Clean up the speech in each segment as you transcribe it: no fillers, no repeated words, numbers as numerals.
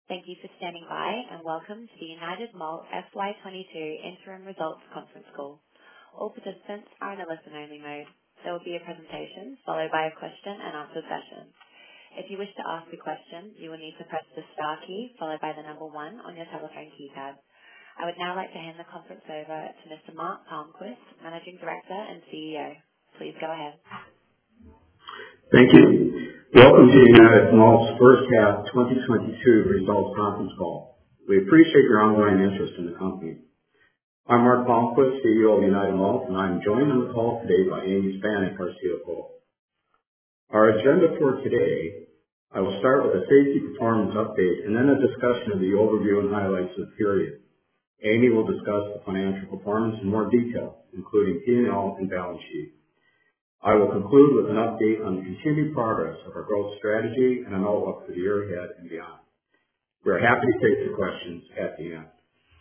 Thank you for standing by, and welcome to the United Malt FY22 interim results conference call. All participants are in a listen-only mode. There will be a presentation followed by a question and answer session. If you wish to ask a question, you will need to press the star key followed by the number 1 on your telephone keypad. I would now like to hand the conference over to Mr. Mark Palmquist, Managing Director and CEO. Please go ahead. Thank you. Welcome to United Malt's first half 2022 results conference call. We appreciate your ongoing interest in the company. I'm Mark Palmquist, CEO of United Malt, and I'm joined on the call today by Amy Spanik, our CFO. Our agenda for today, I will start with a safety performance update and then a discussion of the overview and highlights of the period. Amy will discuss the financial performance in more detail, including P&L and balance sheet. I will conclude with an update on the continued progress of our growth strategy and an outlook for the year ahead and beyond. We're happy to take your questions at the end.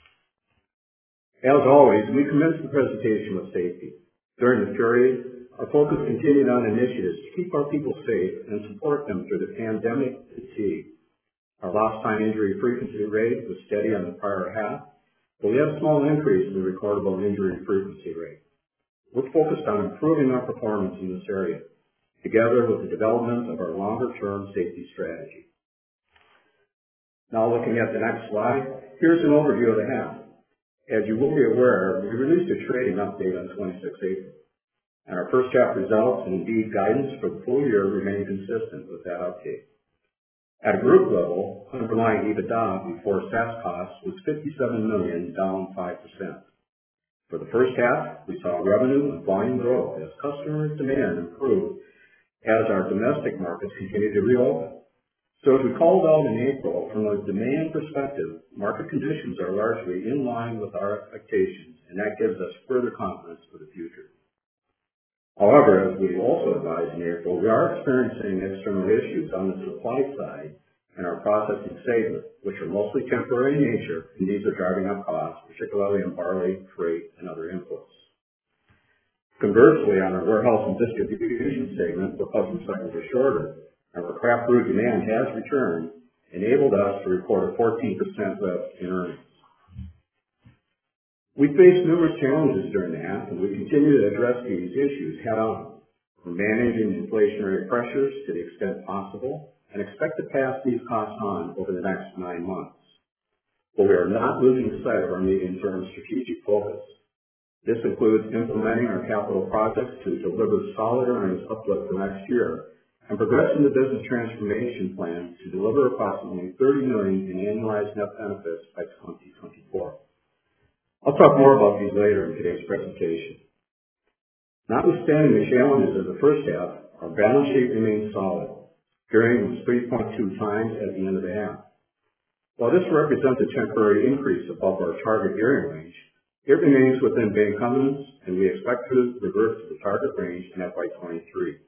As always, we commence the presentation with safety. During the period, our focus continued on initiatives to keep our people safe and support them through the pandemic fatigue. Our lost time injury frequency rate was steady on the prior half, but we had a small increase in the recordable injury frequency rate. We're focused on improving our performance in this area, together with the development of our longer-term safety strategy. Now looking at the next slide, here's an overview of the half. As you will be aware, we released a trading update on 26 April, and our first half results and indeed guidance for the full year remain consistent with that update. At a group level, underlying EBITDA before SaaS costs was 57 million, down 5%. For the first half, we saw revenue and volume growth as customer demand improved as our domestic markets continued to reopen. So as we called out in April, from a demand perspective, market conditions are largely in line with our expectations, and that gives us further confidence for the future. However, as we also advised in April, we are experiencing external issues on the supply side and our processing segment, which are mostly temporary in nature, and these are driving up costs, particularly in barley, freight, and other inputs. Conversely, on our warehouse and distribution segment, where customer cycles are shorter, and where craft brew demand has returned, enabled us to report a 14% lift in earnings. We faced numerous challenges during the half, and we continue to address these issues head on. We're managing inflationary pressures to the extent possible, and expect to pass these costs on over the next 9 months. But we are not losing sight of our medium-term strategic focus. This includes implementing our capital projects to deliver solid earnings uplift for next year, and progressing the business transformation plan to deliver approximately 30 million in annualized net benefits by 2024. I'll talk more about these later in today's presentation. Notwithstanding the challenges of the first half, our balance sheet remains solid. Gearing was 3.2 times at the end of the half. While this represents a temporary increase above our target gearing range, it remains within bank covenants, and we expect to revert to the target range in FY23.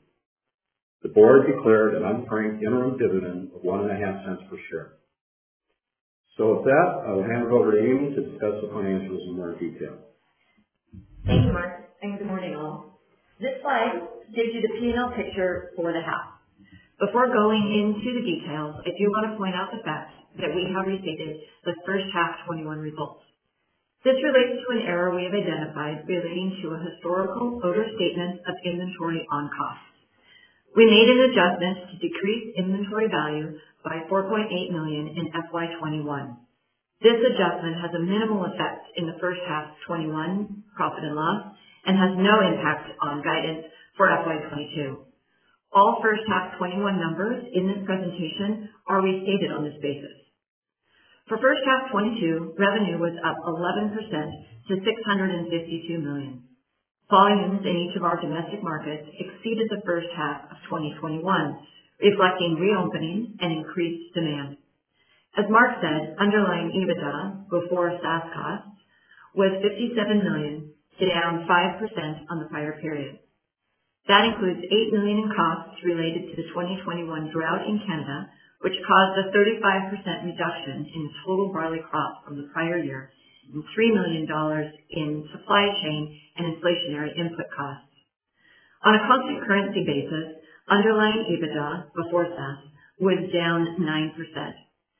The board declared an unfranked interim dividend of 1.5 cents per share. So with that, I will hand it over to Amy to discuss the financials in more detail. Thank you, Mark, and good morning all. This slide gives you the P&L picture for the half. Before going into the details, I do want to point out the fact that we have restated the first half 21 results. This relates to an error we have identified relating to a historical overstatement of inventory on costs. We made an adjustment to decrease inventory value by 4.8 million in FY21. This adjustment has a minimal effect in the first half 21 profit and loss and has no impact on guidance for FY22. All first half 21 numbers in this presentation are restated on this basis. For first half 22, revenue was up 11% to 652 million. Volumes in each of our domestic markets exceeded the first half of 2021, reflecting reopening and increased demand. As Mark said, underlying EBITDA before SaaS costs was 57 million, down 5% on the prior period. That includes 8 million in costs related to the 2021 drought in Canada, which caused a 35% reduction in the total barley crop from the prior year, and $3 million in supply chain and inflationary input costs. On a constant currency basis, underlying EBITDA before SaaS was down 9%.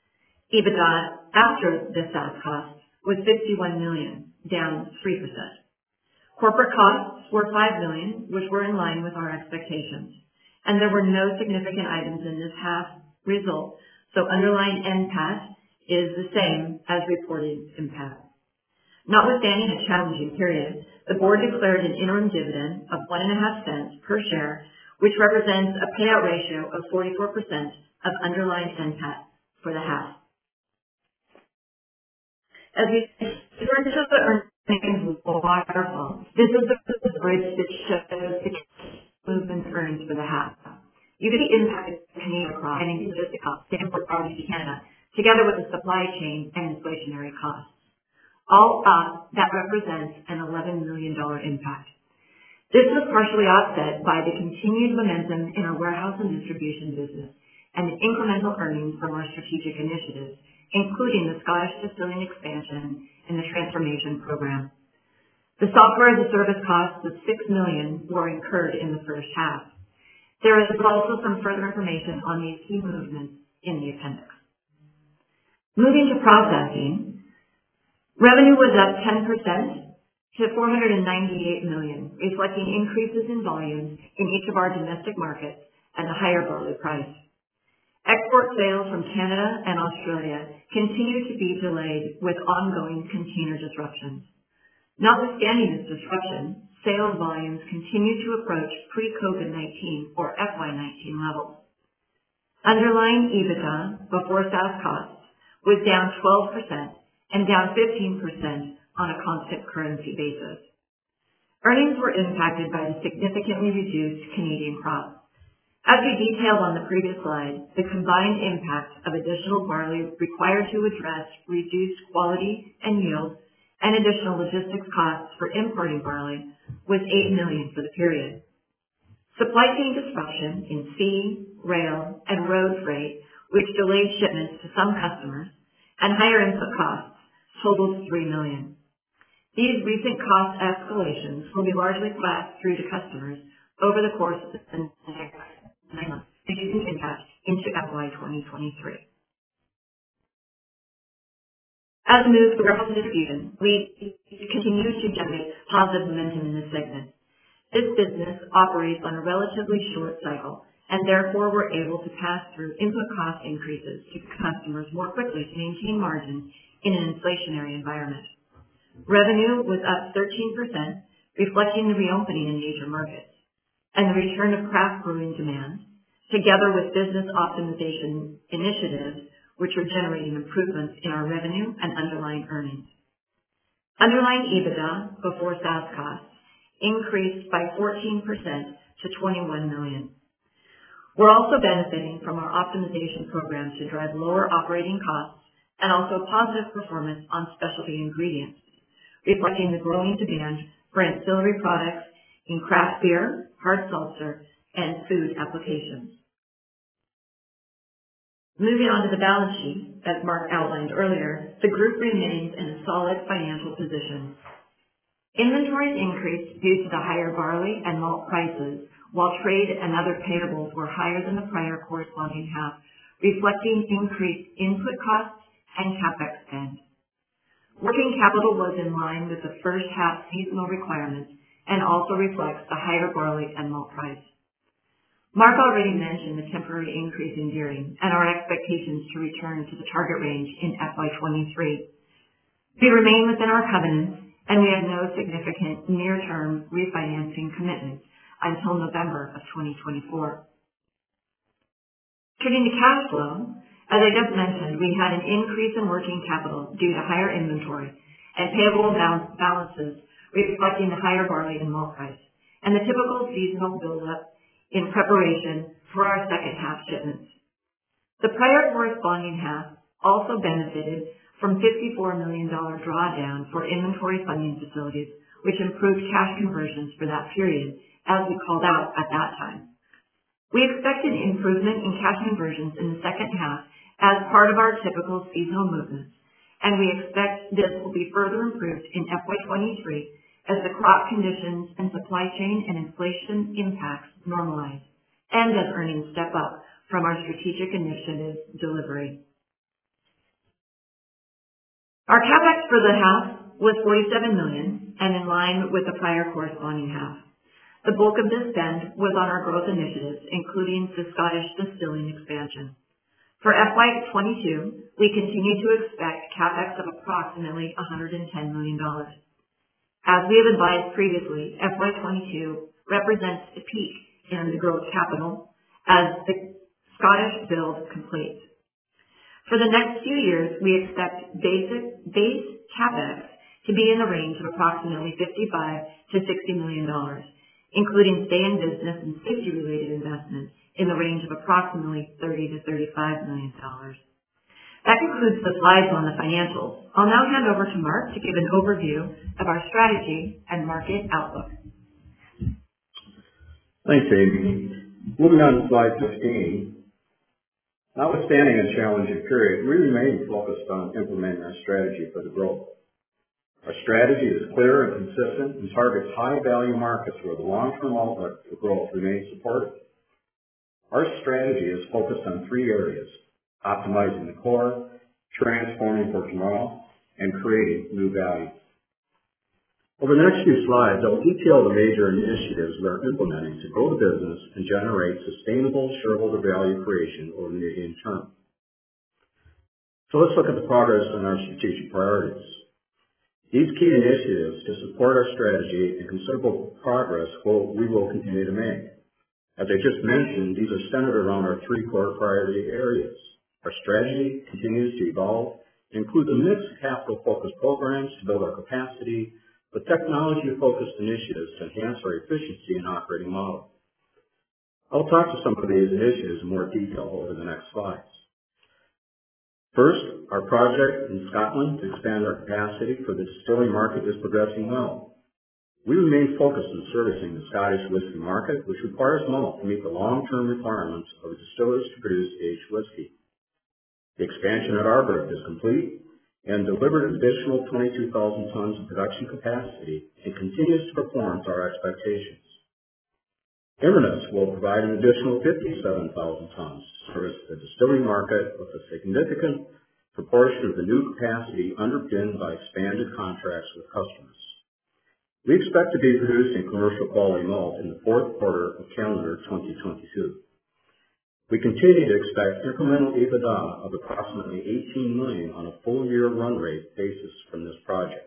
EBITDA after the SaaS cost was $51 million, down 3%. Corporate costs were $5 million, which were in line with our expectations, and there were no significant items in this half result, so underlying NPAT is the same as reported NPAT. Notwithstanding a challenging period, the board declared an interim dividend of 1.5 cents per share, which represents a payout ratio of 44% of underlying NPAT for the half. As we turn to the earnings waterfall, this is the bridge that shows the movement earnings for the half. You can see impact of Canadian crop and logistic costs to import barley to Canada, together with the supply chain and inflationary costs. All up, that represents an $11 million impact. This was partially offset by the continued momentum in our warehouse and distribution business and the incremental earnings from our strategic initiatives, including the Scottish distilling expansion and the transformation program. The software as a service costs of $6 million were incurred in the first half. There is also some further information on these key movements in the appendix. Moving to processing, revenue was up 10% to $498 million, reflecting increases in volume in each of our domestic markets and a higher barley price. Export sales from Canada and Australia continue to be delayed with ongoing container disruptions. Notwithstanding this disruption, sales volumes continue to approach pre-COVID-19 or FY19 levels. Underlying EBITDA before SaaS costs was down 12% and down 15% on a constant currency basis. Earnings were impacted by the significantly reduced Canadian crop. As we detailed on the previous slide, the combined impact of additional barley required to address reduced quality and yield and additional logistics costs for importing barley was $8 million for the period. Supply chain disruption in sea, rail, and road freight, which delayed shipments to some customers, and higher input costs totaled $3 million. These recent cost escalations will be largely passed through to customers over the course of the next 9 months, reducing impact into FY 2023. As we move to warehouse and distribution, we continue to generate positive momentum in this segment. This business operates on a relatively short cycle, and therefore we're able to pass through input cost increases to customers more quickly to maintain margins in an inflationary environment. Revenue was up 13%, reflecting the reopening in major markets, and the return of craft brewing demand, together with business optimization initiatives, which are generating improvements in our revenue and underlying earnings. Underlying EBITDA before SaaS costs increased by 14% to $21 million. We're also benefiting from our optimization program to drive lower operating costs and also positive performance on specialty ingredients, reflecting the growing demand for ancillary products in craft beer, hard seltzer, and food applications. Moving on to the balance sheet, as Mark outlined earlier, the group remains in a solid financial position. Inventories increased due to the higher barley and malt prices, while trade and other payables were higher than the prior corresponding half, reflecting increased input costs and CapEx spend. Working capital was in line with the first half seasonal requirements and also reflects the higher barley and malt price. Mark already mentioned the temporary increase in gearing and our expectations to return to the target range in FY23. We remain within our covenants, and we have no significant near-term refinancing commitments until November of 2024. Turning to cash flow, as I just mentioned, we had an increase in working capital due to higher inventory and payable balances reflecting the higher barley and malt price, and the typical seasonal buildup in preparation for our second half shipments. The prior corresponding half also benefited from $54 million drawdown for inventory funding facilities, which improved cash conversions for that period, as we called out at that time. We expected improvement in cash conversions in the second half as part of our typical seasonal movements, and we expect this will be further improved in FY23 as the crop conditions and supply chain and inflation impacts normalize, and as earnings step up from our strategic initiatives delivery. Our CapEx for the half was $47 million and in line with the prior corresponding half. The bulk of this spend was on our growth initiatives, including the Scottish distilling expansion. For FY22, we continue to expect CapEx of approximately $110 million. As we have advised previously, FY22 represents the peak in the growth capital as the Scottish build completes. For the next few years, we expect base CapEx to be in the range of approximately $55 to $60 million, including stay-in-business and safety-related investments in the range of approximately $30 to $35 million. That concludes the slides on the financials. I'll now hand over to Mark to give an overview of our strategy and market outlook. Thanks, Amy. Moving on to slide 15. Notwithstanding a challenging period, we remain focused on implementing our strategy for the growth. Our strategy is clear and consistent and targets high-value markets where the long-term outlook for growth remains supported. Our strategy is focused on three areas: optimizing the core, transforming for tomorrow, and creating new value. Over the next few slides, I'll detail the major initiatives we are implementing to grow the business and generate sustainable shareholder value creation over the medium term. So let's look at the progress on our strategic priorities. These key initiatives to support our strategy and considerable progress we will continue to make. As I just mentioned, these are centered around our three core priority areas. Our strategy continues to evolve and includes a mix of capital-focused programs to build our capacity, with technology-focused initiatives to enhance our efficiency and operating model. I'll talk to some of these initiatives in more detail over the next slides. First, our project in Scotland to expand our capacity for the distilling market is progressing well. We remain focused on servicing the Scottish whisky market, which requires malt to meet the long-term requirements of distillers to produce aged whisky. The expansion at Arbroath is complete and delivered an additional 22,000 tons of production capacity and continues to perform to our expectations. Inverness will provide an additional 57,000 tons to service the distilling market, with a significant proportion of the new capacity underpinned by expanded contracts with customers. We expect to be producing commercial quality malt in the fourth quarter of calendar 2022. We continue to expect incremental EBITDA of approximately $18 million on a full-year run rate basis from this project.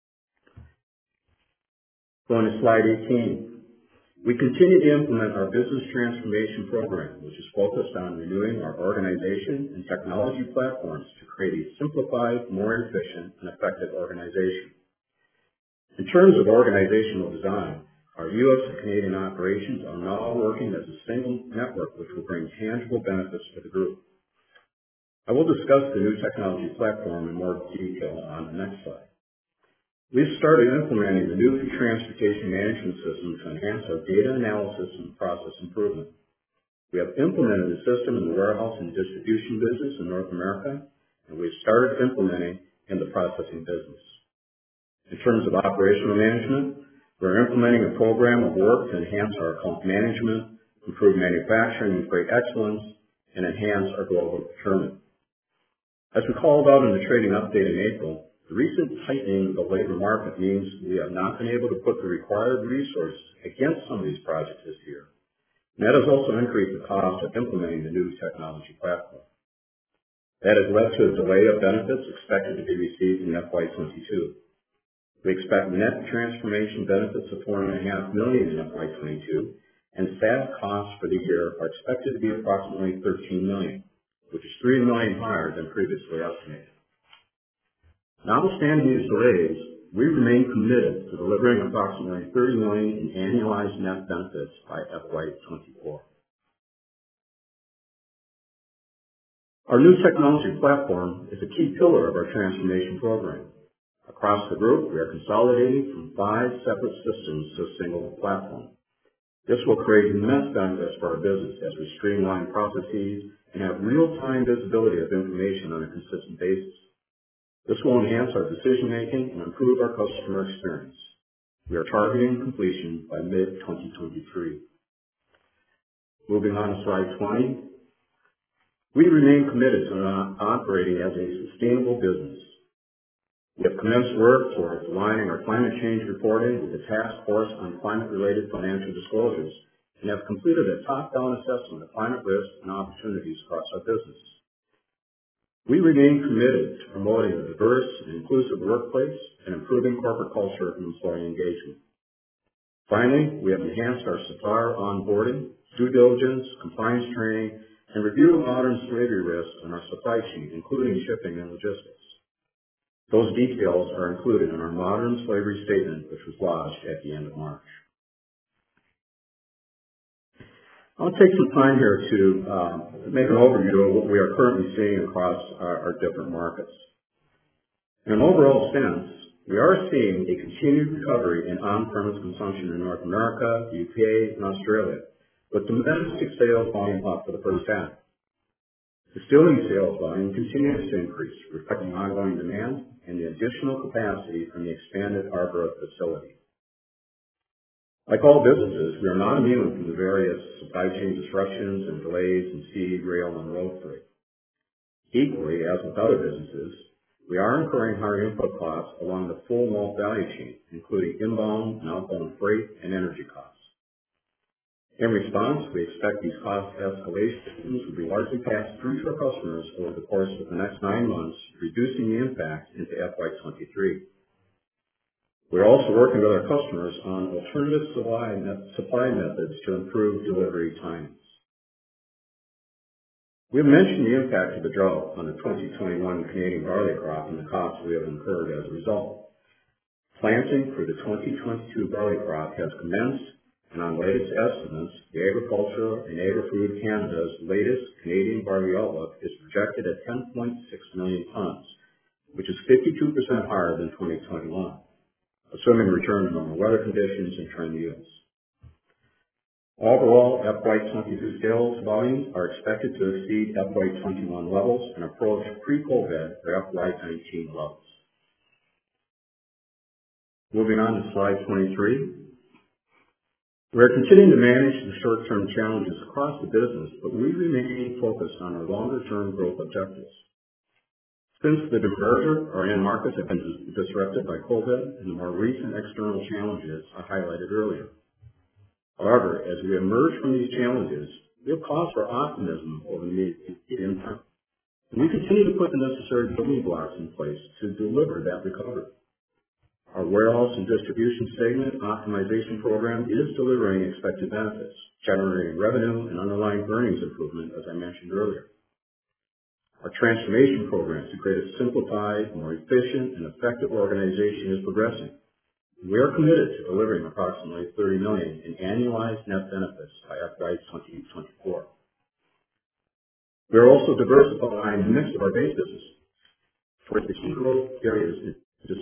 Going to slide 18. We continue to implement our business transformation program, which is focused on renewing our organization and technology platforms to create a simplified, more efficient, and effective organization. In terms of organizational design, our U.S. and Canadian operations are now working as a single network, which will bring tangible benefits to the group. I will discuss the new technology platform in more detail on the next slide. We've started implementing the new transportation management system to enhance our data analysis and process improvement. We have implemented the system in the warehouse and distribution business in North America, and we've started implementing in the processing business. In terms of operational management, we're implementing a program of work to enhance our account management, improve manufacturing and freight excellence, and enhance our global procurement. As we called out in the trading update in April, the recent tightening of the labor market means we have not been able to put the required resources against some of these projects this year. And that has also increased the cost of implementing the new technology platform. That has led to a delay of benefits expected to be received in FY22. We expect net transformation benefits of $4.5 million in FY22, and staff costs for the year are expected to be approximately $13 million, which is $3 million higher than previously estimated. Notwithstanding these delays, we remain committed to delivering approximately $30 million in annualized net benefits by FY24. Our new technology platform is a key pillar of our transformation program. Across the group, we are consolidating from 5 separate systems to a single platform. This will create immense benefits for our business as we streamline processes and have real-time visibility of information on a consistent basis. This will enhance our decision-making and improve our customer experience. We are targeting completion by mid-2023. Moving on to slide 20. We remain committed to operating as a sustainable business. We have commenced work towards aligning our climate change reporting with the Task Force on Climate-Related Financial Disclosures and have completed a top-down assessment of climate risks and opportunities across our business. We remain committed to promoting a diverse and inclusive workplace and improving corporate culture and employee engagement. Finally, we have enhanced our supplier onboarding, due diligence, compliance training, and review of modern slavery risks in our supply chain, including shipping and logistics. Those details are included in our modern slavery statement, which was lodged at the end of March. I'll take some time here to make an overview of what we are currently seeing across our different markets. In an overall sense, we are seeing a continued recovery in on-premise consumption in North America, the UK, and Australia, with domestic sales volume up for the first half. Distilling sales volume continues to increase, reflecting ongoing demand and the additional capacity from the expanded Arbor facility. Like all businesses, we are not immune from the various supply chain disruptions and delays in sea, rail, and road freight. Equally, as with other businesses, we are incurring higher input costs along the full malt value chain, including inbound and outbound freight and energy costs. In response, we expect these cost escalations will be largely passed through to our customers over the course of the next 9 months, reducing the impact into FY23. We're also working with our customers on alternative supply methods to improve delivery times. We have mentioned the impact of the drought on the 2021 Canadian barley crop and the costs we have incurred as a result. Planting for the 2022 barley crop has commenced, and on latest estimates, the Agriculture and Agri-Food Canada's latest Canadian barley outlook is projected at 10.6 million tons, which is 52% higher than 2021, assuming a return to normal weather conditions and trend yields. Overall, FY22 sales volumes are expected to exceed FY21 levels and approach pre-COVID or FY19 levels. Moving on to slide 23. We are continuing to manage the short-term challenges across the business, but we remain focused on our longer-term growth objectives. Since the demerger, our end markets have been disrupted by COVID and the more recent external challenges I highlighted earlier. However, as we emerge from these challenges, we have cause for optimism over the medium term. And we continue to put the necessary building blocks in place to deliver that recovery. Our warehouse and distribution segment optimization program is delivering expected benefits, generating revenue and underlying earnings improvement, as I mentioned earlier. Our transformation program to create a simplified, more efficient, and effective organization is progressing. We are committed to delivering approximately $30 million in annualized net benefits by FY 2024. We are also diversifying the mix of our base business towards the key growth areas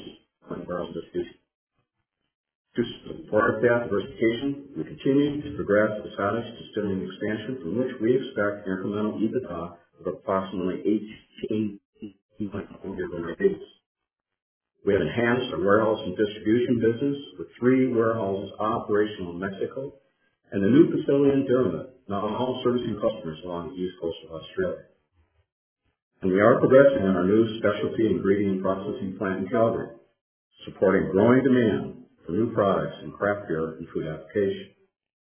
to support that diversification, we continue to progress the Scottish distilling expansion, from which we expect incremental EBITDA of approximately $18 million on our base. We have enhanced our warehouse and distribution business with 3 warehouses operational in Mexico and the new facility in Dermot, now all servicing customers along the east coast of Australia. And we are progressing on our new specialty ingredient processing plant in Calgary, supporting growing demand for new products in craft beer and food application.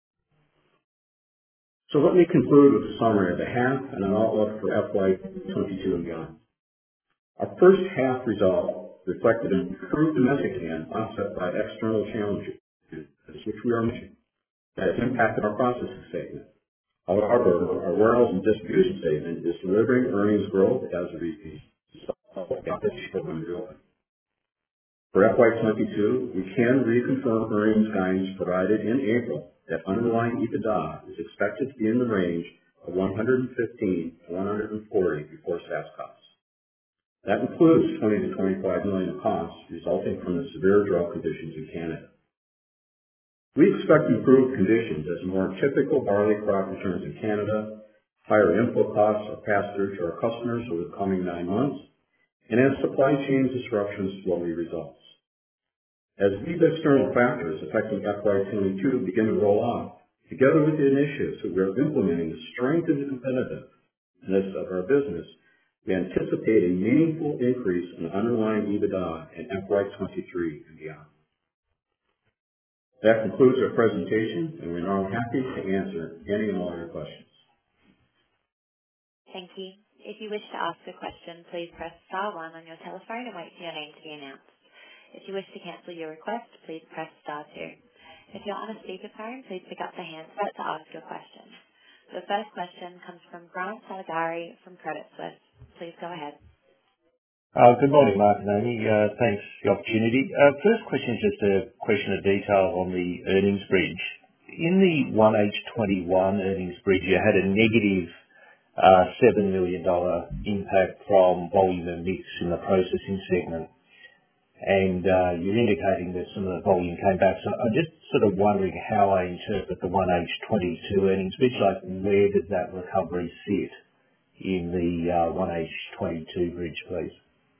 So let me conclude with a summary of the half and an outlook for FY22 and beyond. Our first half result reflected improved domestic demand offset by external challenges, which we are mentioning, that has impacted our processing segment. However, our warehouse and distribution segment is delivering earnings growth as a result of the operational reopening. For FY22, we can reconfirm earnings guidance provided in April that underlying EBITDA is expected to be in the range of 115 to 140 before SaaS costs. That includes 20 to 25 million of costs resulting from the severe drought conditions in Canada. We expect improved conditions as more typical barley crop returns in Canada, higher input costs are passed through to our customers over the coming 9 months, and as supply chain disruptions slowly resolve. As these external factors affecting FY22 begin to roll off, together with the initiatives that we are implementing to strengthen the competitiveness of our business, We anticipate a meaningful increase in underlying EBITDA in FY23 and beyond. That concludes our presentation, and we're now happy to answer any and all your questions. Thank you. If you wish to ask a question, please press star 1 on your telephone and wait for your name to be announced. If you wish to cancel your request, please press star 2. If you're on a speakerphone, please pick up the handset to ask your question. The first question comes from Grant Saligari from Credit Suisse. Please go ahead. Good morning, Mark and Amy. Thanks for the opportunity. First question is just a question of detail on the earnings bridge. In the 1H21 earnings bridge, you had a negative $7 million impact from volume and mix in the processing segment. And you're indicating that some of the volume came back. So I'm just sort of wondering how I interpret the 1H22 earnings bridge. Like, where does that recovery sit in the 1H22 bridge, please?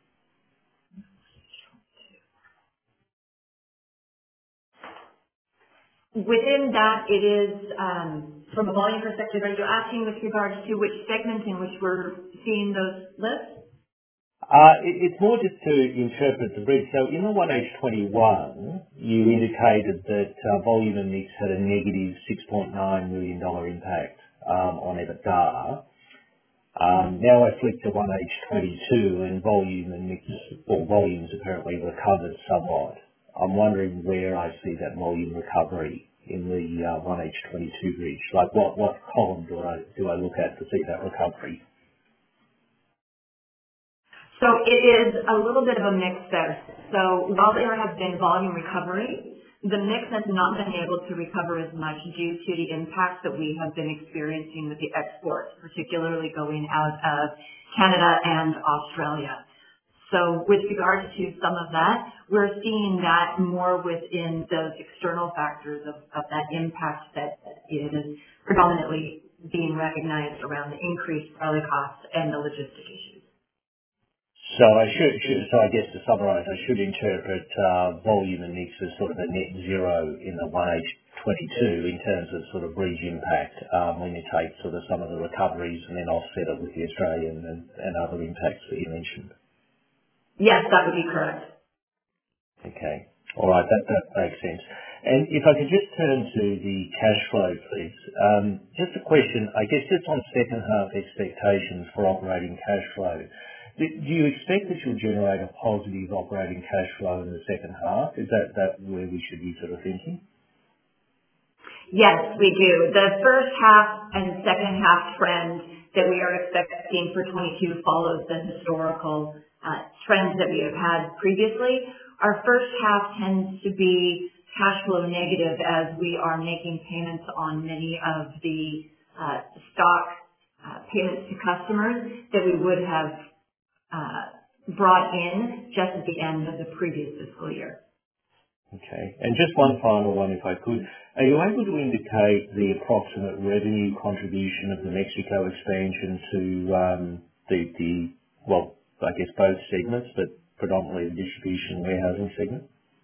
Within that, it is, from a volume perspective, are you asking with regards to which segment in which we're seeing those lifts? It's more just to interpret the bridge. So in the 1H21, you indicated that volume and mix had a negative $6.9 million impact on EBITDA. Now I flick to 1H22 and volume and mix, or volumes apparently recovered somewhat. I'm wondering where I see that volume recovery in the 1H22 bridge. Like, what column do I look at to see that recovery? So it is a little bit of a mix there. So while there has been volume recovery, the mix has not been able to recover as much due to the impact that we have been experiencing with the exports, particularly going out of Canada and Australia. So with regards to some of that, we're seeing that more within those external factors of that impact that is predominantly being recognized around the increased belly costs and the logistic issues. So I guess to summarize, I should interpret volume and mix as sort of a net zero in the 1H22 in terms of sort of bridge impact when you take sort of some of the recoveries and then offset it with the Australian and other impacts that you mentioned. Yes, that would be correct. Okay. All right. That makes sense. And if I could just turn to the cash flow, please. Just a question, I guess, just on second half expectations for operating cash flow. Do you expect that you'll generate a positive operating cash flow in the second half? Is that where we should be sort of thinking? Yes, we do. The first half and second half trend that we are expecting for 22 follows the historical trends that we have had previously. Our first half tends to be cash flow negative as we are making payments on many of the stock payments to customers that we would have brought in just at the end of the previous fiscal year. Okay. And just one final one, if I could. Are you able to indicate the approximate revenue contribution of the Mexico expansion to well, I guess both segments, but predominantly the distribution and warehousing segment?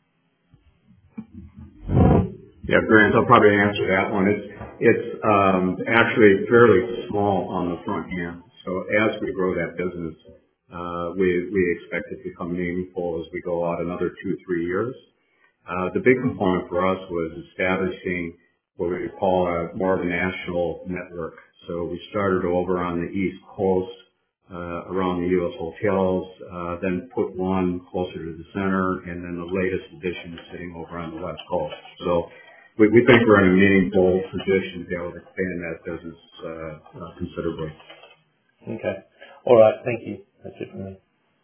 Yeah, Grant, I'll probably answer that one. It's actually fairly small on the front end. So as we grow that business, we expect it to become meaningful as we go out another 2-3 years. The big component for us was establishing what we call more of a national network. So we started over on the East Coast, around the U.S. hotels, then put one closer to the center, and then the latest addition is sitting over on the West Coast. So we think we're in a meaningful position to be able to expand that business considerably. Okay. All right. Thank you. That's it from me.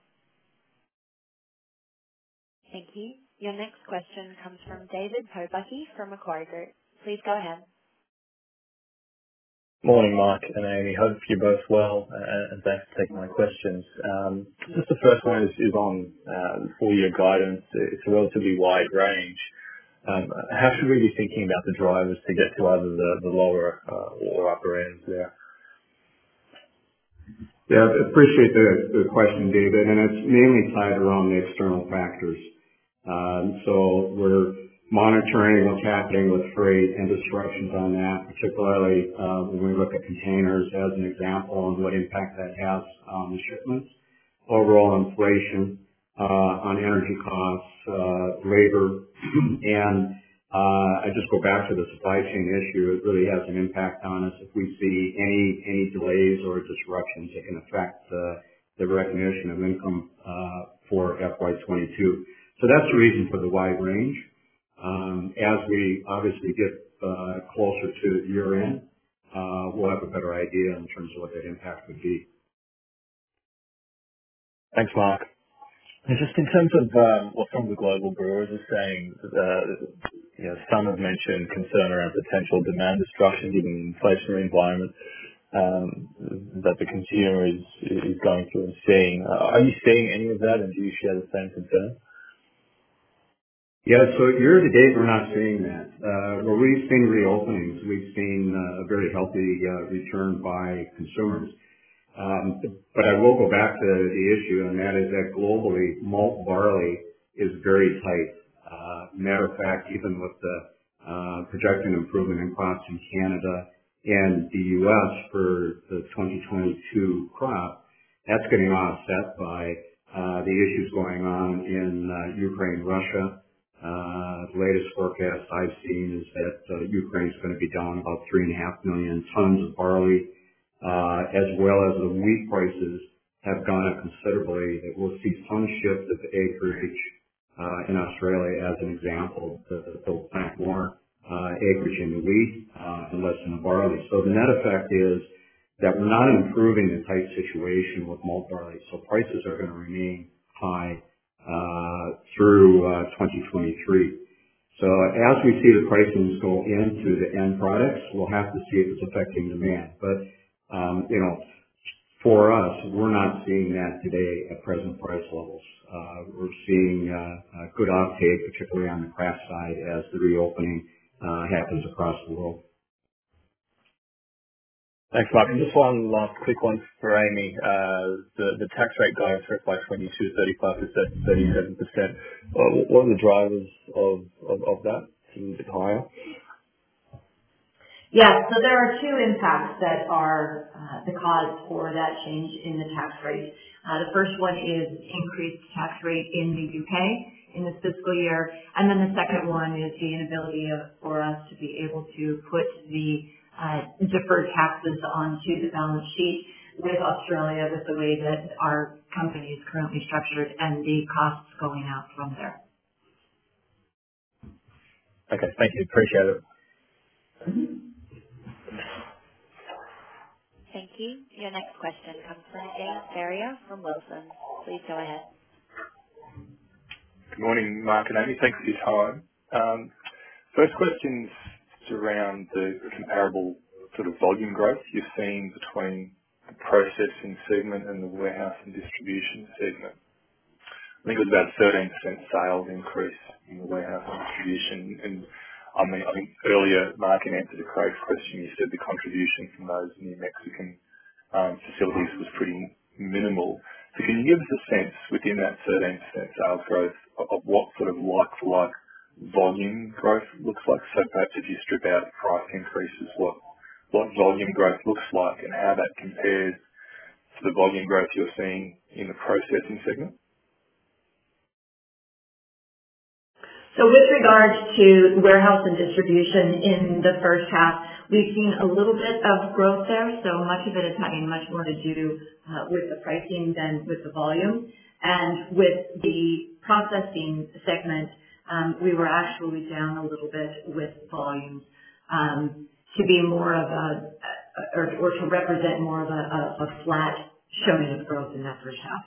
Thank you. Your next question comes from David Pobucky from Macquarie Group. Please go ahead. Morning, Mark and Amy. Hope you're both well, and thanks for taking my questions. Just the first one is on full year guidance. It's a relatively wide range. How should we be thinking about the drivers to get to either the lower or upper ends there? Yeah, I appreciate the question, David, and it's mainly tied around the external factors. So monitoring what's happening with freight and disruptions on that, particularly when we look at containers as an example and what impact that has on the shipments. Overall inflation on energy costs, labor, and I just go back to the supply chain issue. It really has an impact on us. If we see any delays or disruptions, it can affect the recognition of income for FY22. So that's the reason for the wide range. As we obviously get closer to year end, we'll have a better idea in terms of what that impact would be. Thanks, Mark. And just in terms of what some of the global brewers are saying, some have mentioned concern around potential demand destruction given the inflationary environment that the consumer is going through and seeing. Are you seeing any of that, and do you share the same concern? Yeah, so year to date, we're not seeing that. Where we've seen reopenings, we've seen a very healthy return by consumers. But I will go back to the issue, and that is that globally, malt barley is very tight. Matter of fact, even with the projected improvement in crops in Canada and the U.S. for the 2022 crop, that's getting offset by the issues going on in Ukraine, Russia. The latest forecast I've seen is that Ukraine is going to be down about 3.5 million tons of barley, as well as the wheat prices have gone up considerably. That we'll see some shift of acreage in Australia, as an example. They'll plant more acreage in the wheat and less in the barley. So the net effect is that we're not improving the tight situation with malt barley. So prices are going to remain high through 2023. So as we see the pricings go into the end products, we'll have to see if it's affecting demand. But, for us, we're not seeing that today at present price levels. We're seeing good uptake, particularly on the craft side, as the reopening happens across the world. Thanks, Mark. And just one last quick one for Amy. The tax rate guidance for FY22, 35% to 37%. What are the drivers of that? A little bit higher? Yeah, so there are two impacts that are the cause for that change in the tax rate. The first one is increased tax rate in the UK in this fiscal year, and then the second one is the inability for us to be able to put the deferred taxes onto the balance sheet with Australia, with the way that our company is currently structured and the costs going out from there. Okay, thank you. Appreciate it. Mm-hmm. Thank you. Your next question comes from James Ferrier from Wilsons. Please go ahead. Good morning, Mark and Amy. Thanks for your time. First question is around the comparable sort of volume growth you're seeing between the processing segment and the warehouse and distribution segment. I think it was about 13% sales increase in the warehouse and distribution. And I think earlier, Mark, in answer to Craig's question, you said the contribution from those New Mexican facilities was pretty minimal. So can you give us a sense within that 13% sales growth of what sort of like-for-like volume growth looks like? So perhaps if you strip out price increases, what volume growth looks like and how that compares to the volume growth you're seeing in the processing segment? So with regards to warehouse and distribution in the first half, we've seen a little bit of growth there. So much of it is having much more to do with the pricing than with the volume. And with the processing segment, we were actually down a little bit with volumes to be more of or to represent more of a flat showing of growth in that first half.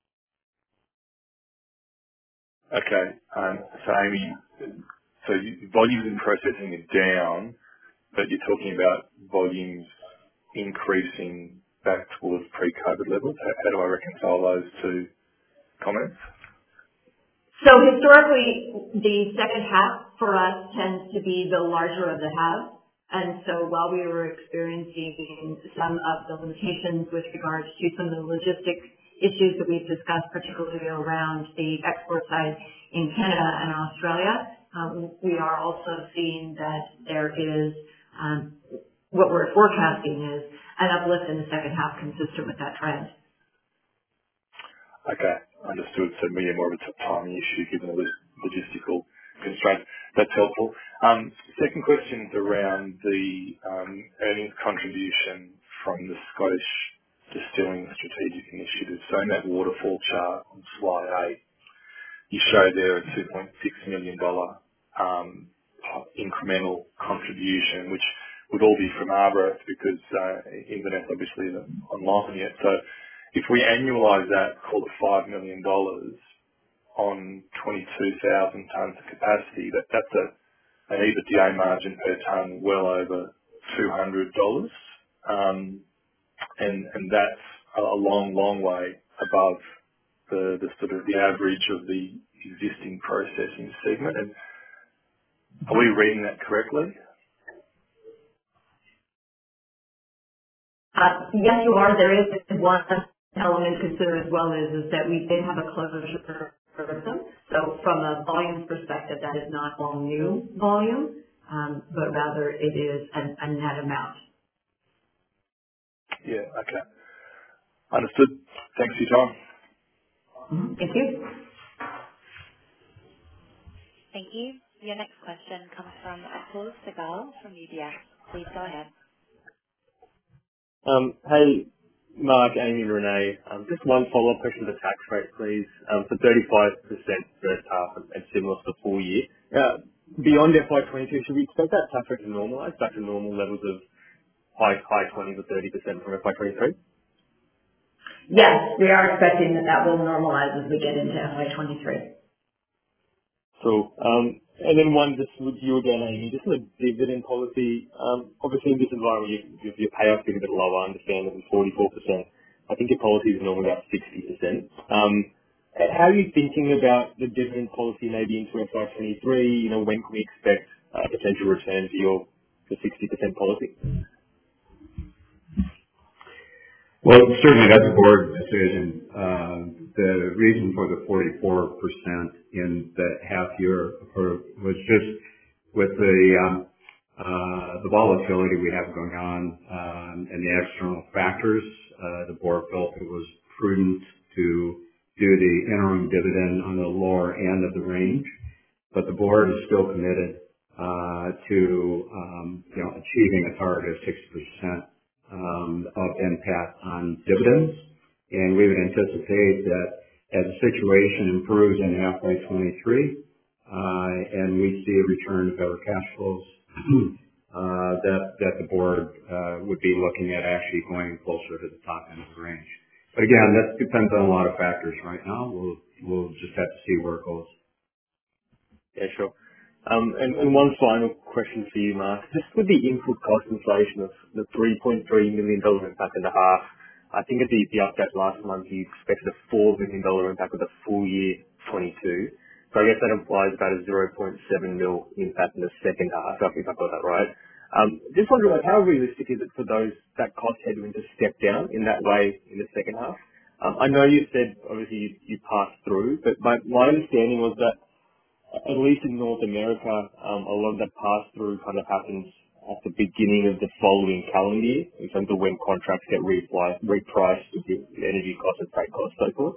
Okay. So Amy, volumes in processing are down, but you're talking about volumes increasing back towards pre-COVID levels. How do I reconcile those two comments? So historically, the second half for us tends to be the larger of the halves. And so while we were experiencing some of the limitations with regards to some of the logistics issues that we've discussed, particularly around the export side in Canada and Australia, We are also seeing that there is, what we're forecasting is an uplift in the second half consistent with that trend. Okay, understood. So maybe more of a timing issue given the logistical constraints. That's helpful. Second question is around the earnings contribution from the Scottish Distilling Strategic Initiative. So in that waterfall chart on slide 8, you show there a $2.6 million incremental contribution, which would all be from Arbor because Inverness obviously isn't online yet. So if we annualise that, call it $5 million on 22,000 tonnes of capacity, that's an EBITDA margin per tonne well over $200. And that's a long way above the sort of the average of the existing processing segment. And are we reading that correctly? Yes, you are. There is one element to consider as well is that we did have a closure for them. So from a volume perspective, that is not all new volume, but rather it is a net amount. Yeah, okay. Understood. Thanks for your time. Thank you. Thank you. Your next question comes from Atul Segal from UBS. Please go ahead. Hey, Mark, Amy, Renee. Just one follow-up question to the tax rate, please. For 35% first half and similar for the full year. Beyond FY22, should we expect that tax rate to normalise back to normal levels of high 20s or 30% from FY23? Yes, we are expecting that will normalise as we get into FY23. Cool. And then one just with you again, Amy, just on the dividend policy. Obviously in this environment, your payout's been a bit lower, I understand, than 44%. I think your policy is normally about 60%. How are you thinking about the dividend policy maybe into FY23? When can we expect a potential return to your 60% policy? Well, certainly that's a board decision. The reason for the 44% in the half year was just with the volatility we have going on and the external factors. The board felt it was prudent to do the interim dividend on the lower end of the range, but the board is still committed to achieving a target of 6% of NPAT on dividends. And we would anticipate that as the situation improves in FY23 and we see a return to better cash flows, that the board would be looking at actually going closer to the top end of the range. But again, that depends on a lot of factors right now. We'll just have to see where it goes. Yeah, sure. And one final question for you, Mark. Just with the input cost inflation of the $3.3 million impact in the half, I think at the update last month you expected a $4 million impact of the full year 22. So I guess that implies about a 0.7 mil impact in the second half, if I got that right. Just wondering, how realistic is it for that cost headwind to step down in that way in the second half? I know you said obviously you passed through, but my understanding was that at least in North America, a lot of that pass-through kind of happens at the beginning of the following calendar year in terms of when contracts get repriced with the energy costs and freight costs, so forth.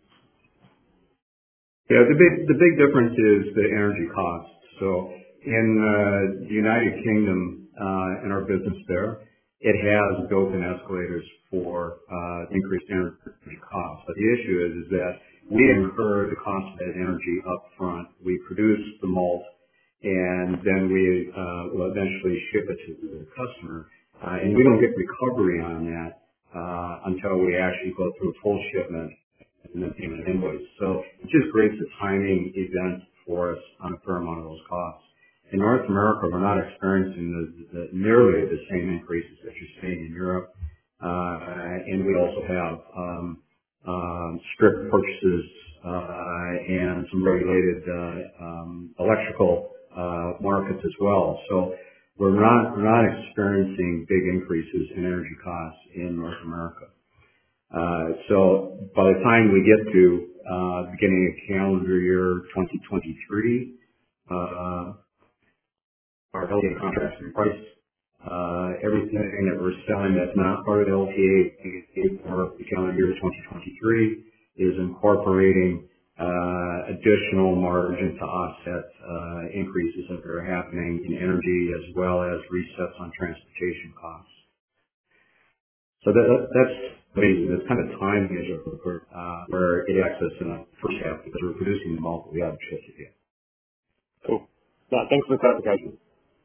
Yeah, the big difference is the energy costs. So in the United Kingdom, in our business there, it has built-in escalators for increased energy costs. But the issue is that we incur the cost of that energy up front. We produce the malt, and then we will eventually ship it to the customer. And we don't get recovery on that until we actually go through full shipment and then payment invoice. So it just creates a timing event for us on a fair amount of those costs. In North America, we're not experiencing nearly the same increases that you're seeing in Europe. And we also have strip purchases and some regulated electrical markets as well. So we're not experiencing big increases in energy costs in North America. So by the time we get to beginning of calendar year 2023, our LTA contracts and price. Everything that we're selling that's not part of the LTA for the calendar year 2023 is incorporating additional margin to offset increases that are happening in energy as well as resets on transportation costs. So that's amazing. That's kind of timing where it access in the first half because we're producing the malt that we haven't shipped it yet. Cool. No, thanks for the clarification.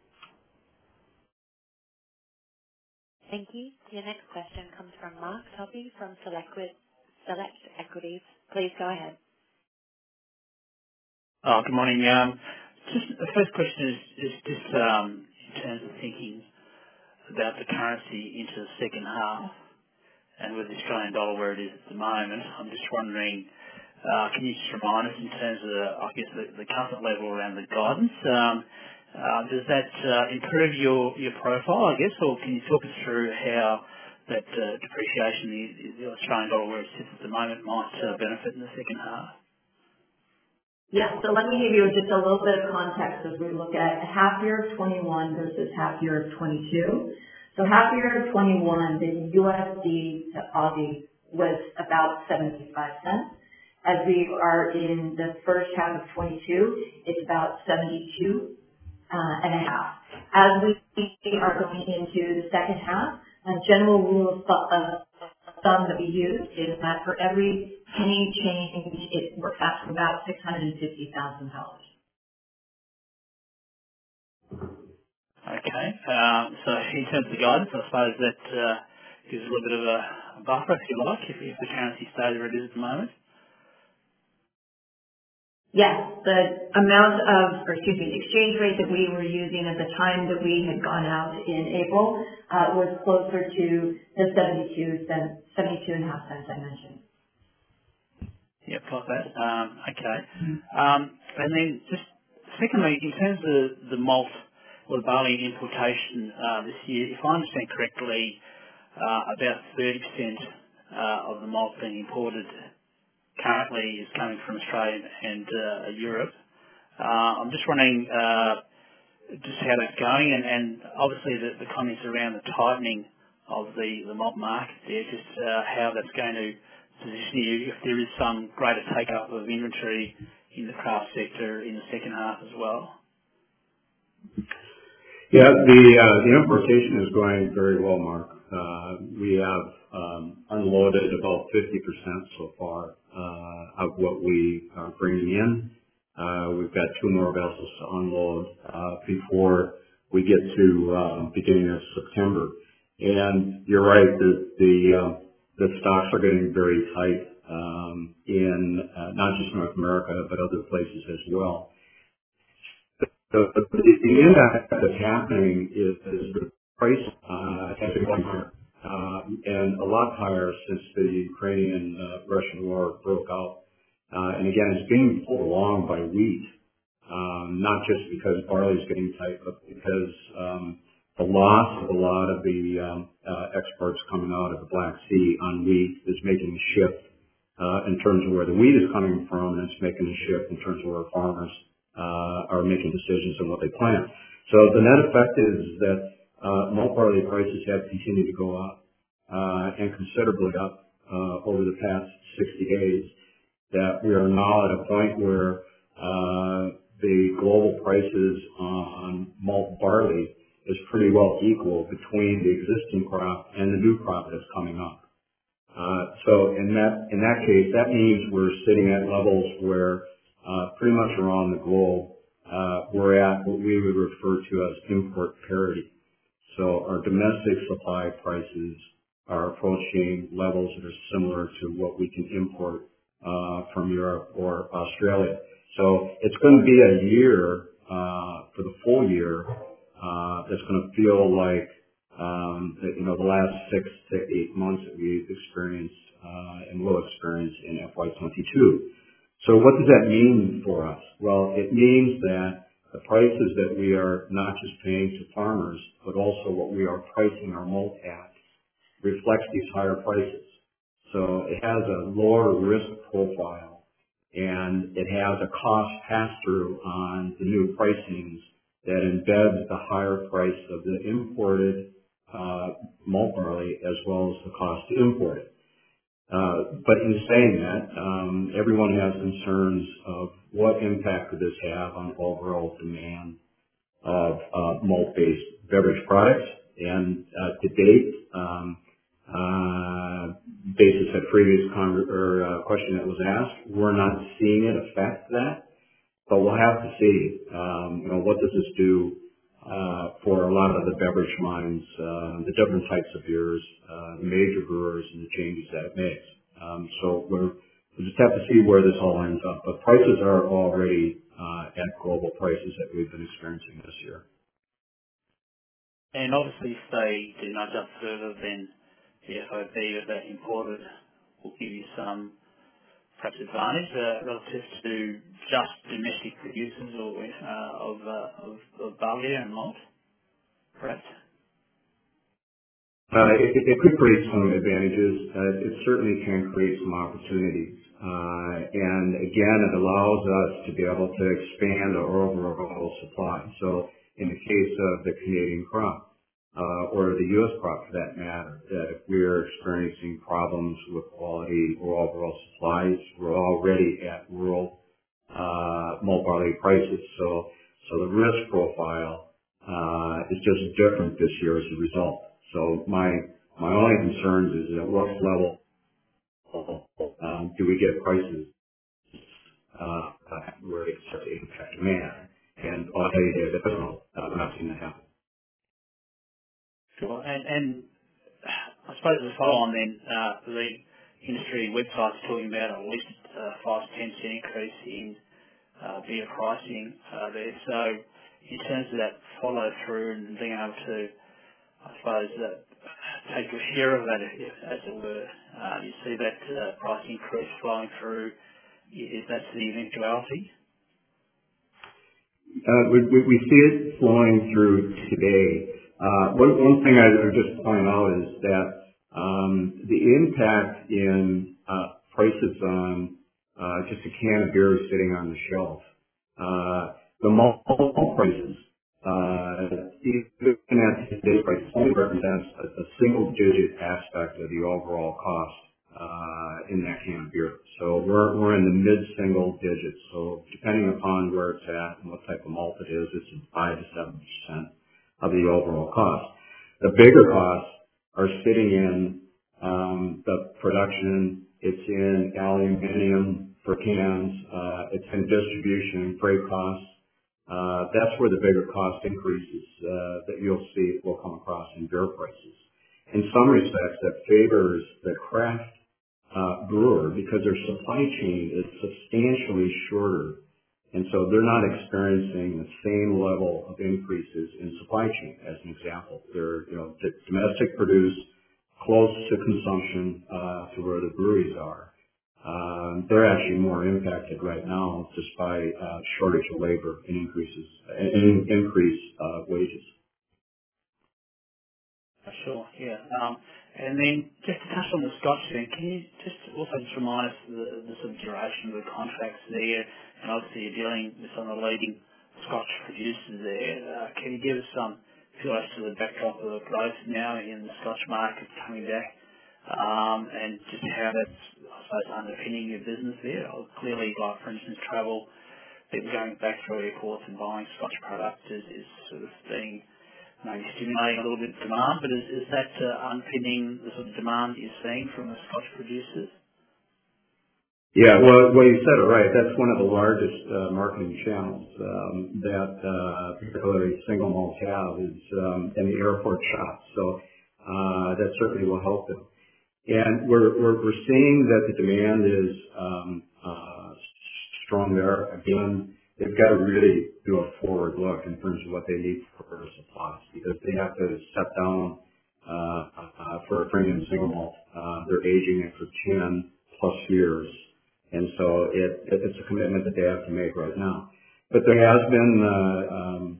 Thank you. Your next question comes from Mark Toppy from Select Equities. Please go ahead. Good morning. Just the first question is just in terms of thinking about the currency into the second half and with the Australian dollar where it is at the moment. I'm just wondering, can you just remind us in terms of, the comfort level around the guidance? Does that improve your profile, I guess, or can you talk us through how that depreciation, the Australian dollar where it sits at the moment, might benefit in the second half? Yeah, so let me give you just a little bit of context as we look at half year of 21 versus half year of 22. So half year of 21, the USD to Aussie was about 75 cents. As we are in the first half of 22, it's about 72 and a half. As we are going into the second half, a general rule of thumb that we use is that for every penny change, it works out to about $650,000. Okay. So in terms of the guidance, I suppose that gives a little bit of a buffer, if you like, if the currency stays where it is at the moment. Yes, the exchange rate that we were using at the time that we had gone out in April was closer to the 72 and a half cents I mentioned. Yep, got that. Okay. And then just secondly, in terms of the malt or the barley importation this year, if I understand correctly, about 30% of the malt being imported currently is coming from Australia and Europe. I'm just wondering just how that's going, and obviously the comments around the tightening of the malt market there, just how that's going to position you if there is some greater take-up of inventory in the craft sector in the second half as well. Yeah, the importation is going very well, Mark. We have unloaded about 50% so far of what we are bringing in. We've got 2 more vessels to unload before we get to beginning of September. And you're right that the stocks are getting very tight in not just North America but other places as well. The impact that's happening is the price has been going higher, and a lot higher since the Ukrainian-Russian war broke out. And again, it's being pulled along by wheat, not just because barley is getting tight, but because the loss of a lot of the exports coming out of the Black Sea on wheat is making a shift in terms of where the wheat is coming from, and it's making a shift in terms of where farmers are making decisions on what they plant. So the net effect is that malt barley prices have continued to go up and considerably up over the past 60 days, that we are now at a point where the global prices on malt barley is pretty well equal between the existing crop and the new crop that's coming up. So in that case, that means we're sitting at levels where pretty much around the globe we're at what we would refer to as import parity. So our domestic supply prices are approaching levels that are similar to what we can import from Europe or Australia. So it's going to be a year for the full year that's going to feel like the last 6 to 8 months that we've experienced and will experience in FY22. So what does that mean for us? Well, it means that the prices that we are not just paying to farmers, but also what we are pricing our malt at reflects these higher prices. So it has a lower risk profile and it has a cost pass-through on the new pricings that embeds the higher price of the imported malt barley as well as the cost to import it. But in saying that, everyone has concerns of what impact could this have on overall demand of malt-based beverage products. And to date, basis that previous question that was asked, we're not seeing it affect that. But we'll have to see, what does this do for a lot of the beverage lines, the different types of beers, the major brewers, and the changes that it makes. So we'll just have to see where this all ends up. But prices are already at global prices that we've been experiencing this year. And obviously, if they do nudge up further, then the FOB of that imported will give you some perhaps advantage relative to just domestic producers or of barley and malt, perhaps? It could create some advantages. It certainly can create some opportunities. And again, it allows us to be able to expand our overall supply. So in the case of the Canadian crop, or the U.S. crop for that matter, that if we're experiencing problems with quality or overall supplies, we're already at world malt barley prices. So the risk profile is just different this year as a result. So my only concerns is at what level do we get prices where it starts to impact demand? And I'll tell you that we're not seeing that happen. Sure. And I suppose as a follow-on then, the industry website's talking about at least a 5-10% increase in beer pricing there. So in terms of that follow-through and being able to, I suppose, take a share of that, as it were, you see that price increase flowing through. Is that the eventuality? We see it flowing through today. One thing I would just point out is that the impact in prices on just a can of beer sitting on the shelf, the malt prices, even at today's prices, only represents a single-digit aspect of the overall cost in that can of beer. So we're in the mid-single digits. So depending upon where it's at and what type of malt it is, it's 5 to 7% of the overall cost. The bigger costs are sitting in the production. It's in aluminum for cans. It's in distribution and freight costs. That's where the bigger cost increases that you'll see will come across in beer prices. In some respects, that favors the craft brewer because their supply chain is substantially shorter. And so they're not experiencing the same level of increases in supply chain. As an example, they're domestic produced, close to consumption to where the breweries are. They're actually more impacted right now just by shortage of labor and increased wages. Sure, yeah. And then just to touch on the Scotch then, can you just also remind us the sort of duration of the contracts there? And obviously you're dealing with some of the leading Scotch producers there. Can you give us some feel as to the backdrop of the growth now in the Scotch market coming back, and just how that's, I suppose, underpinning your business there? Clearly, like for instance, travel, people going back through airports and buying Scotch products is sort of being maybe stimulating a little bit of demand, but is that underpinning the sort of demand that you're seeing from the Scotch producers? Yeah, well, you said it right. That's one of the largest marketing channels that particularly single malts have is in the airport shops. So that certainly will help them. And we're seeing that the demand is strong there. Again, they've got to really do a forward look in terms of what they need for supplies because they have to step down for a premium single malt. They're aging it for 10 plus years. And so it's a commitment that they have to make right now. But there has been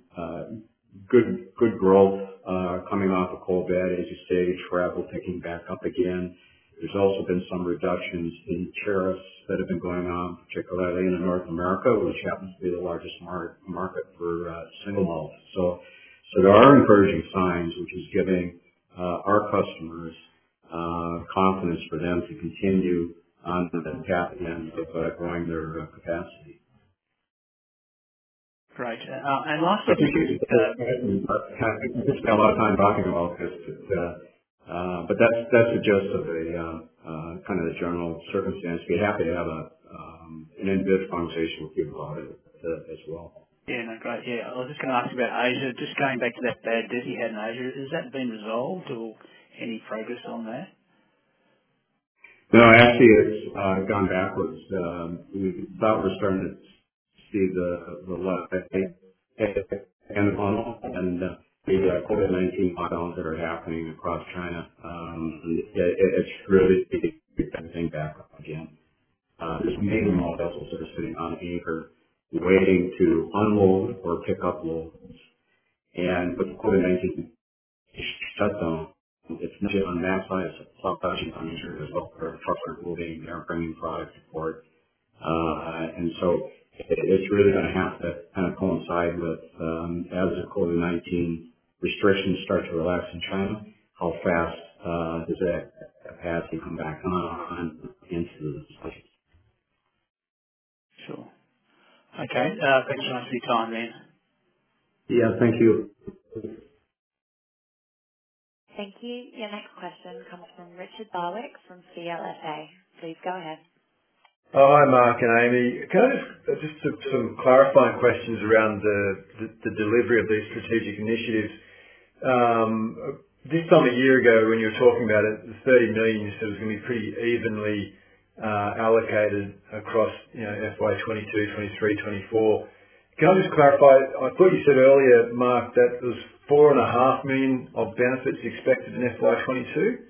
good growth coming off of COVID, as you say, travel picking back up again. There's also been some reductions in tariffs that have been going on, particularly in North America, which happens to be the largest market for single malt. So there are encouraging signs, which is giving our customers confidence for them to continue on the path again of growing their capacity. Great. And lastly, I just spent a lot of time talking about this, but that's the gist of the kind of the general circumstance. Be happy to have an in-depth conversation with you about it as well. Yeah, no, great. Yeah, I was just going to ask about Asia. Just going back to that bad debt you had in Asia, has that been resolved or any progress on that? No, actually, it's gone backwards. We thought we're starting to see the light and funnel, and the COVID-19 lockdowns that are happening across China. It's really getting back up again. There's many mall vessels that are sitting on anchor, waiting to unload or pick up loads. And with COVID-19 shutdown, it's not just on that side, it's supply chain managers as well. Our trucks are moving, they're bringing product to port. And so it's really going to have to kind of coincide with, as the COVID-19 restrictions start to relax in China, how fast does that capacity come back on into the space. Sure. Okay. Thanks so much for your time then. Yeah, thank you. Thank you. Your next question comes from Richard Barwick from CLSA. Please go ahead. Oh, hi, Mark and Amy. Can I just some clarifying questions around the delivery of these strategic initiatives? This time a year ago, when you were talking about it, the 30 million you said was going to be pretty evenly allocated across, FY 22, 23, 24. Can I just clarify? I thought you said earlier, Mark, that there was 4.5 million of benefits expected in FY 22.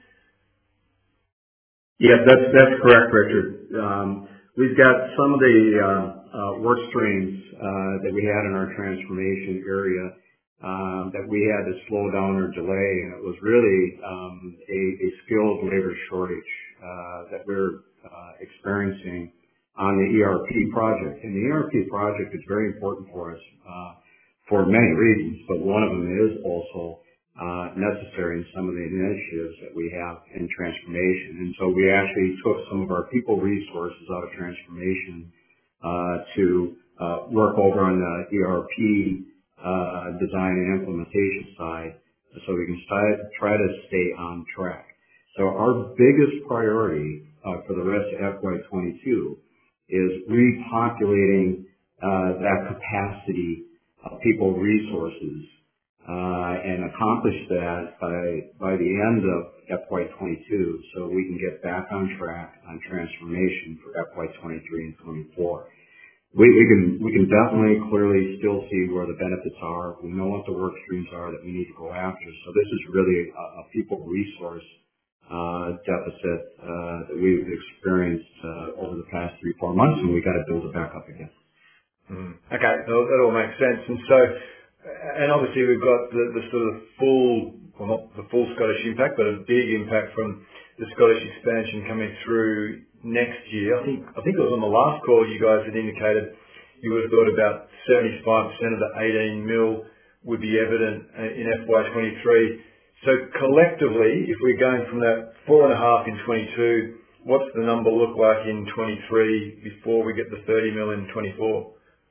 Yeah, that's correct, Richard. We've got some of the work streams that we had in our transformation area that we had to slow down or delay, and it was really a skilled labor shortage that we're experiencing on the ERP project. And the ERP project is very important for us for many reasons, but one of them is also necessary in some of the initiatives that we have in transformation. And so we actually took some of our people resources out of transformation to work over on the ERP design and implementation side so we can try to stay on track. So our biggest priority for the rest of FY22 is repopulating that capacity of people resources and accomplish that by the end of FY22 so we can get back on track on transformation for FY23 and 24. We can definitely clearly still see where the benefits are. We know what the work streams are that we need to go after. So this is really a people resource deficit that we've experienced over the past 3-4 months, and we got to build it back up again. Okay, that all makes sense. And so, and obviously we've got the sort of well, not the full Scottish impact, but a big impact from the Scottish expansion coming through next year. I think it was on the last call you guys had indicated you would have thought about 75% of the 18 mil would be evident in FY23. So collectively, if we're going from that 4.5 in 22, what's the number look like in 23 before we get the 30 mil in 24?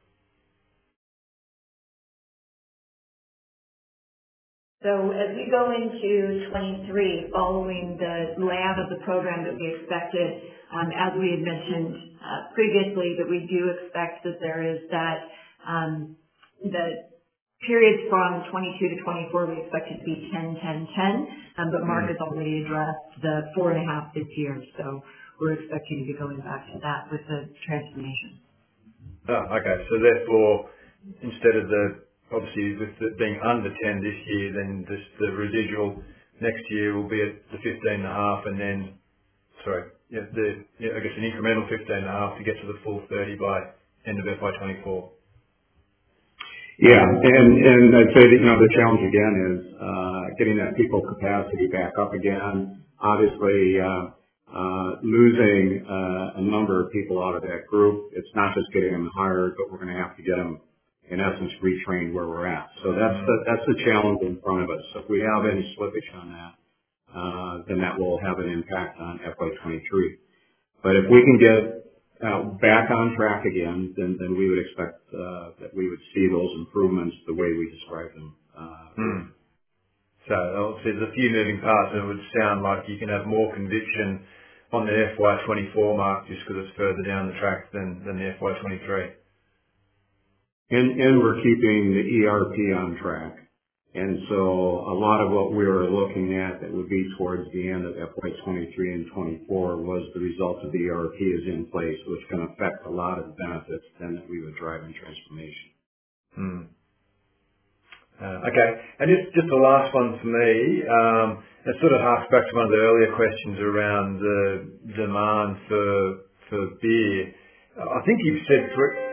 So as we go into 23, following the layout of the program that we expected, as we had mentioned previously, that we do expect that there is that the periods from 22 to 24 we expect it to be 10, 10, 10, but Mark has already addressed the 4.5 this year, so we're expecting to be going back to that with the transformation. Oh, okay. So therefore, instead of obviously with it being under 10 this year, then the residual next year will be at the 15.5, and then, I guess an incremental 15.5 to get to the full 30 by end of FY24. Yeah, and I'd say that, the challenge again is getting that people capacity back up again. Obviously, losing a number of people out of that group. It's not just getting them hired, but we're going to have to get them, in essence, retrained where we're at. So that's the challenge in front of us. So if we have any slippage on that, then that will have an impact on FY23. But if we can get back on track again, then we would expect that we would see those improvements the way we described them. So obviously there's a few moving parts, and it would sound like you can have more conviction on the FY24 mark just because it's further down the track than the FY23. And we're keeping the ERP on track. And so a lot of what we were looking at that would be towards the end of FY23 and 24 was the result of the ERP is in place, which can affect a lot of the benefits then that we would drive in transformation. Okay. And just the last one for me, it sort of harks back to one of the earlier questions around the demand for beer. I think you've said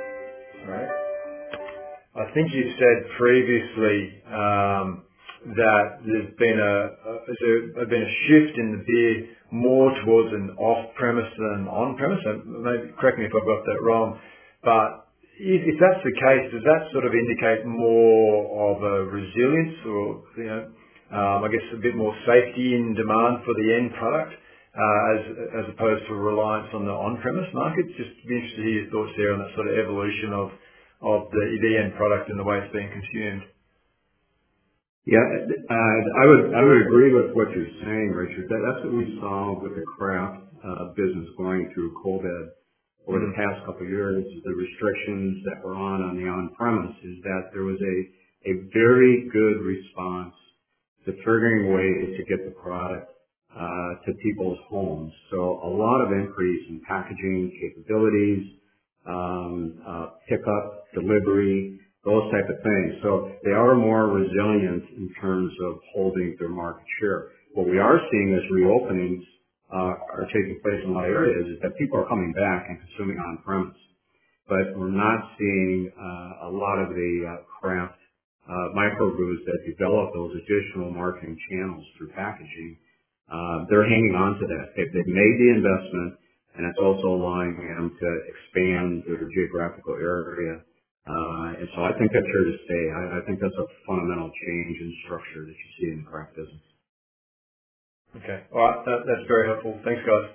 previously that there's been a shift in the beer more towards an off-premise than on-premise. Maybe correct me if I've got that wrong, but if that's the case, does that sort of indicate more of a resilience or, I guess a bit more safety in demand for the end product, as opposed to reliance on the on-premise market? Just be interested to hear your thoughts there on that sort of evolution of the end product and the way it's being consumed. Yeah, I would agree with what you're saying, Richard. That's what we saw with the craft business going through COVID over the past couple of years. The restrictions that were on the on-premise is that there was a very good response to figuring ways to get the product to people's homes. So a lot of increase in packaging capabilities, pickup, delivery, those type of things. So they are more resilient in terms of holding their market share. What we are seeing as reopenings are taking place in a lot of areas is that people are coming back and consuming on-premise. But we're not seeing a lot of the craft microbrews that develop those additional marketing channels through packaging. They're hanging on to that. They've made the investment, and it's also allowing them to expand their geographical area. And so I think that's here to stay. I think that's a fundamental change in structure that you see in the craft business. Okay. All right. That's very helpful. Thanks, guys.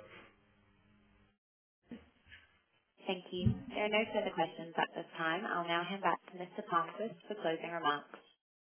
Thank you. There are no further questions at this time. I'll now hand back to Mr. Palmquist for closing remarks.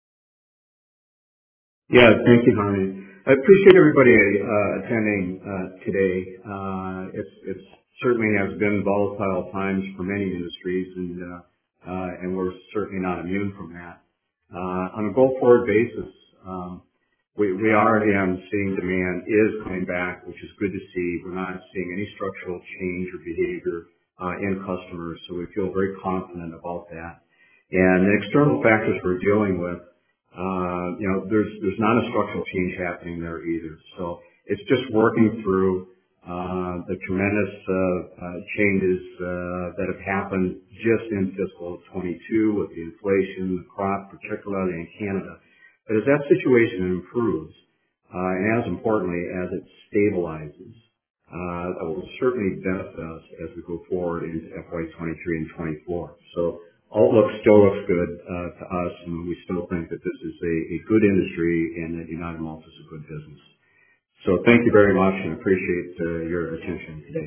Yeah, thank you, Harmony. I appreciate everybody attending today. It certainly has been volatile times for many industries, and we're certainly not immune from that. On a go-forward basis, we are again seeing demand is coming back, which is good to see. We're not seeing any structural change or behavior in customers, so we feel very confident about that. And the external factors we're dealing with, there's not a structural change happening there either. So it's just working through the tremendous changes that have happened just in fiscal 22 with the inflation, the crop, particularly in Canada. But as that situation improves, and as importantly as it stabilizes, that will certainly benefit us as we go forward into FY23 and 24. So outlook still looks good to us, and we still think that this is a good industry and that United Malt is a good business. So thank you very much and appreciate your attention today.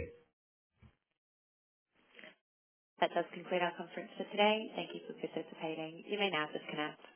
That does conclude our conference for today. Thank you for participating. You may now disconnect.